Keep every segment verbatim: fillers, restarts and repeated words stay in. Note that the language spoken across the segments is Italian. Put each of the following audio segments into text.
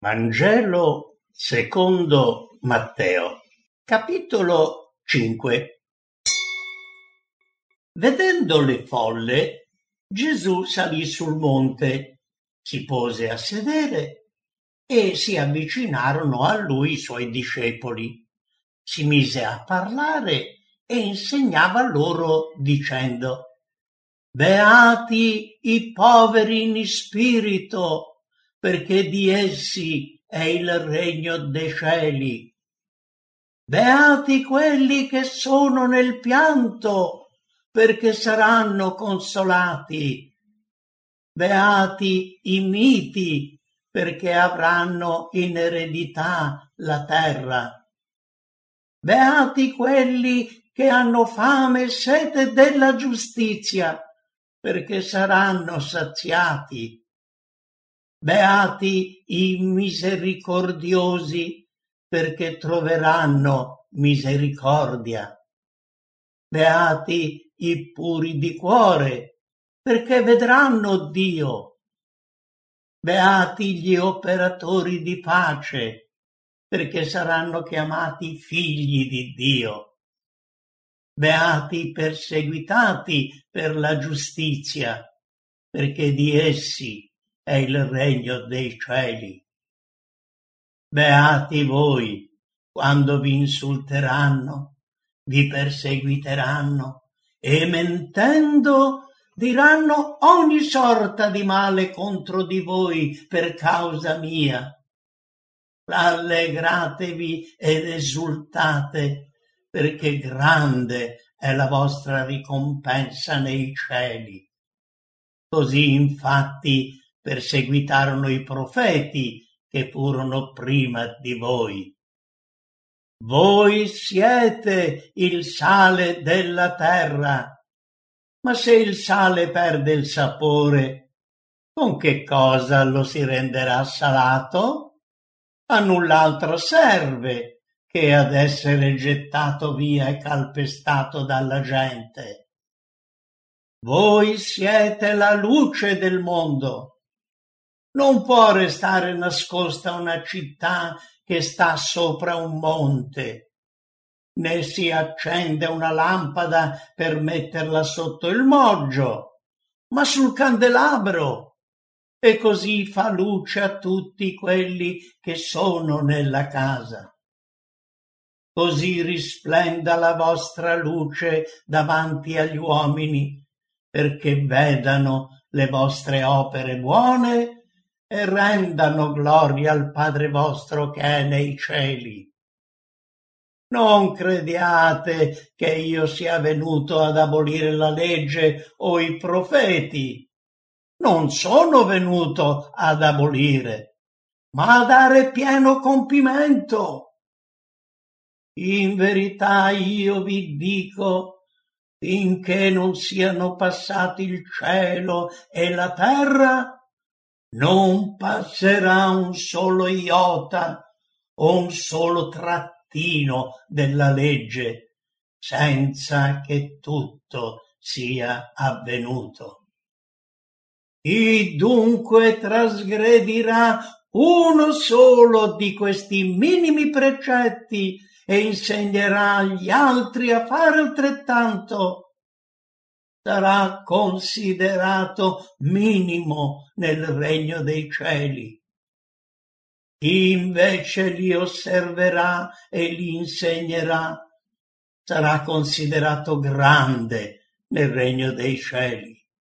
Vangelo secondo Matteo, capitolo cinque. Vedendo le folle, Gesù salì sul monte, si pose a sedere e si avvicinarono a lui i suoi discepoli. Si mise a parlare e insegnava loro dicendo: Beati i poveri in spirito, perché di essi è il regno dei cieli. Beati quelli che sono nel pianto, perché saranno consolati. Beati i miti, perché avranno in eredità la terra. Beati quelli che hanno fame e sete della giustizia, perché saranno saziati. Beati i misericordiosi, perché troveranno misericordia. Beati i puri di cuore, perché vedranno Dio. Beati gli operatori di pace, perché saranno chiamati figli di Dio. Beati i perseguitati per la giustizia, perché di essi è il regno dei cieli. Beati voi quando vi insulteranno, vi perseguiteranno e mentendo diranno ogni sorta di male contro di voi per causa mia. Rallegratevi ed esultate, perché grande è la vostra ricompensa nei cieli. Così infatti perseguitarono i profeti che furono prima di voi. Voi siete il sale della terra, ma se il sale perde il sapore, con che cosa lo si renderà salato? A null'altro serve che ad essere gettato via e calpestato dalla gente. Voi siete la luce del mondo. Non può restare nascosta una città che sta sopra un monte, né si accende una lampada per metterla sotto il moggio, ma sul candelabro, e così fa luce a tutti quelli che sono nella casa. Così risplenda la vostra luce davanti agli uomini, perché vedano le vostre opere buone e rendano gloria al Padre vostro che è nei cieli. Non crediate che io sia venuto ad abolire la legge o i profeti. Non sono venuto ad abolire, ma a dare pieno compimento. In verità io vi dico, finché non siano passati il cielo e la terra, non passerà un solo iota o un solo trattino della legge senza che tutto sia avvenuto. Chi dunque trasgredirà uno solo di questi minimi precetti e insegnerà agli altri a fare altrettanto, sarà considerato minimo nel regno dei cieli. Chi invece li osserverà e li insegnerà sarà considerato grande nel regno dei cieli.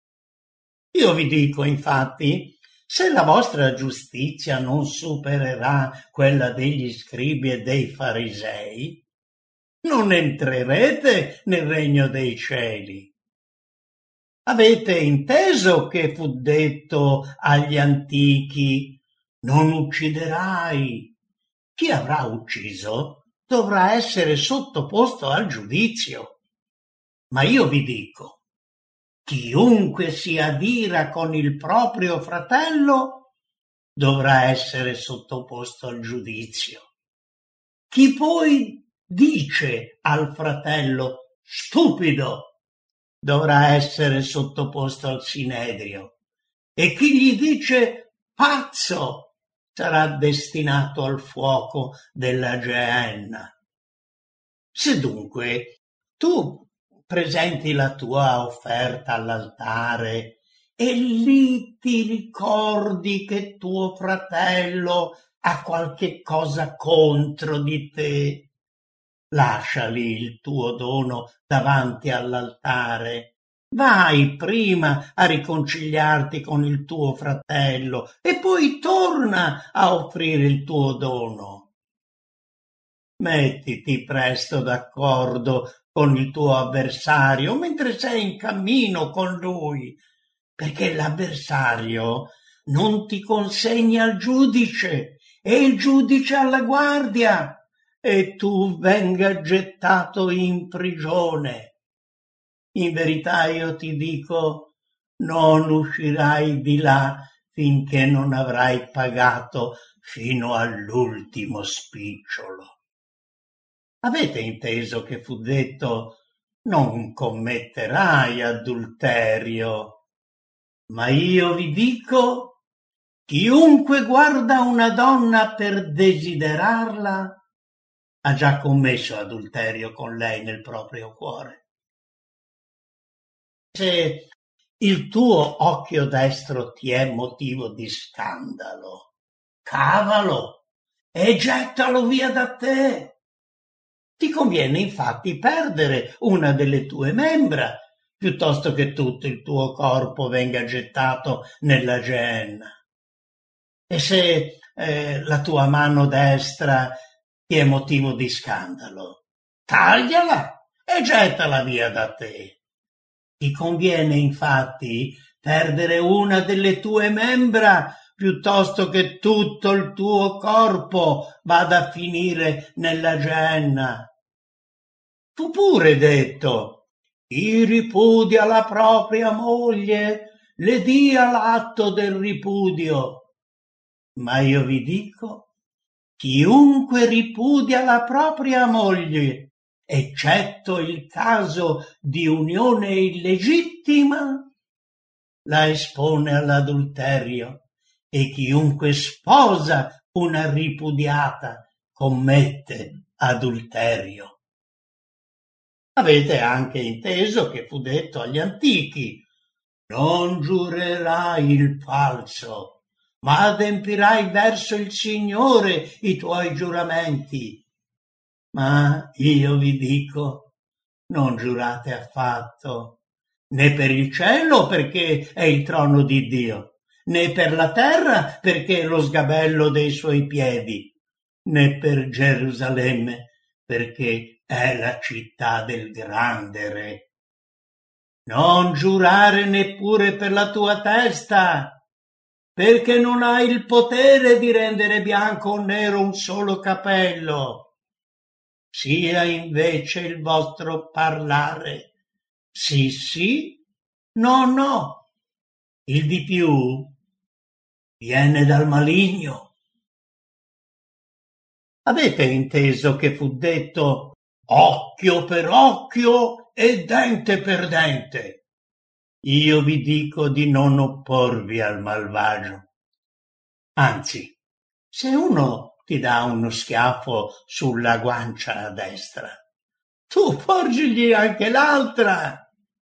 Io vi dico, infatti, se la vostra giustizia non supererà quella degli scribi e dei farisei, non entrerete nel regno dei cieli. Avete inteso che fu detto agli antichi: non ucciderai. Chi avrà ucciso dovrà essere sottoposto al giudizio. Ma io vi dico, chiunque si adira con il proprio fratello dovrà essere sottoposto al giudizio. Chi poi dice al fratello stupido dovrà essere sottoposto al sinedrio, e chi gli dice pazzo sarà destinato al fuoco della Geenna. Se dunque tu presenti la tua offerta all'altare e lì ti ricordi che tuo fratello ha qualche cosa contro di te, lascia lì il tuo dono davanti all'altare. Vai prima a riconciliarti con il tuo fratello e poi torna a offrire il tuo dono. Mettiti presto d'accordo con il tuo avversario mentre sei in cammino con lui, perché l'avversario non ti consegna al giudice e il giudice alla guardia e tu venga gettato in prigione. In verità io ti dico, non uscirai di là finché non avrai pagato fino all'ultimo spicciolo. Avete inteso che fu detto non commetterai adulterio, ma io vi dico, chiunque guarda una donna per desiderarla ha già commesso adulterio con lei nel proprio cuore. Se il tuo occhio destro ti è motivo di scandalo, cavalo e gettalo via da te. Ti conviene infatti perdere una delle tue membra piuttosto che tutto il tuo corpo venga gettato nella Geenna. E se eh, la tua mano destra ti è motivo di scandalo, tagliala e gettala via da te. Ti conviene infatti perdere una delle tue membra piuttosto che tutto il tuo corpo vada a finire nella Geenna. Fu pure detto, chi ripudia la propria moglie le dia l'atto del ripudio. Ma io vi dico, chiunque ripudia la propria moglie, eccetto il caso di unione illegittima, la espone all'adulterio, e chiunque sposa una ripudiata commette adulterio. Avete anche inteso che fu detto agli antichi, non giurerai il falso, ma adempirai verso il Signore i tuoi giuramenti. Ma io vi dico, non giurate affatto, né per il cielo perché è il trono di Dio, né per la terra perché è lo sgabello dei suoi piedi, né per Gerusalemme perché è la città del grande re. Non giurare neppure per la tua testa, perché non hai il potere di rendere bianco o nero un solo capello. Sia invece il vostro parlare sì sì, no no. Il di più viene dal maligno. Avete inteso che fu detto occhio per occhio e dente per dente? Io vi dico di non opporvi al malvagio. Anzi, se uno ti dà uno schiaffo sulla guancia a destra, tu porgigli anche l'altra.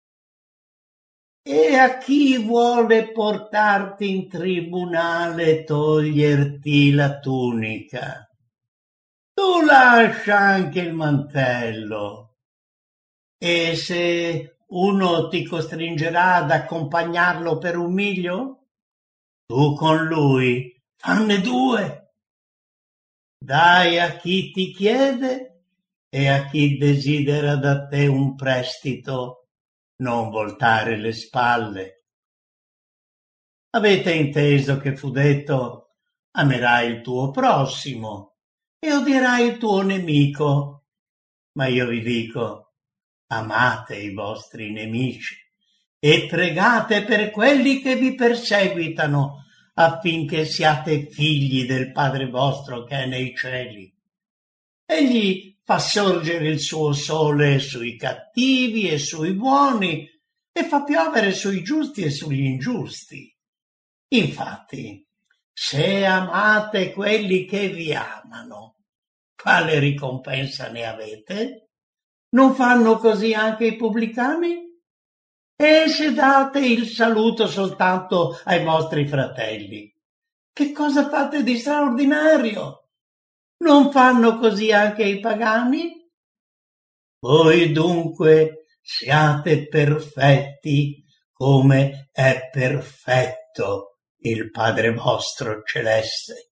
E a chi vuole portarti in tribunale toglierti la tunica, tu lascia anche il mantello. E se uno ti costringerà ad accompagnarlo per un miglio, tu con lui fanne due. Dai a chi ti chiede e a chi desidera da te un prestito non voltare le spalle. Avete inteso che fu detto amerai il tuo prossimo e odierai il tuo nemico. Ma io vi dico, amate i vostri nemici e pregate per quelli che vi perseguitano, affinché siate figli del Padre vostro che è nei cieli. Egli fa sorgere il suo sole sui cattivi e sui buoni e fa piovere sui giusti e sugli ingiusti. Infatti, se amate quelli che vi amano, quale ricompensa ne avete? Non fanno così anche i pubblicani? E se date il saluto soltanto ai vostri fratelli, che cosa fate di straordinario? Non fanno così anche i pagani? Voi dunque siate perfetti come è perfetto il Padre vostro celeste.